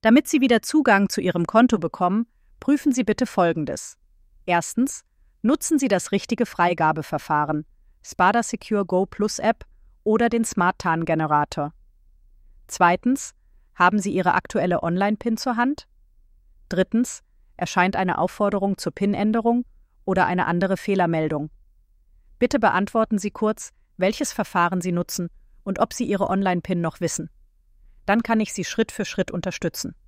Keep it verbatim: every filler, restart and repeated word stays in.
Damit Sie wieder Zugang zu Ihrem Konto bekommen, prüfen Sie bitte Folgendes. Erstens, nutzen Sie das richtige Freigabeverfahren, Spada Secure Go Plus App oder den Smart T A N-Generator. Zweitens, haben Sie Ihre aktuelle Online-PIN zur Hand? Drittens, erscheint eine Aufforderung zur PIN-Änderung oder eine andere Fehlermeldung. Bitte beantworten Sie kurz, welches Verfahren Sie nutzen und ob Sie Ihre Online-PIN noch wissen. Dann kann ich Sie Schritt für Schritt unterstützen.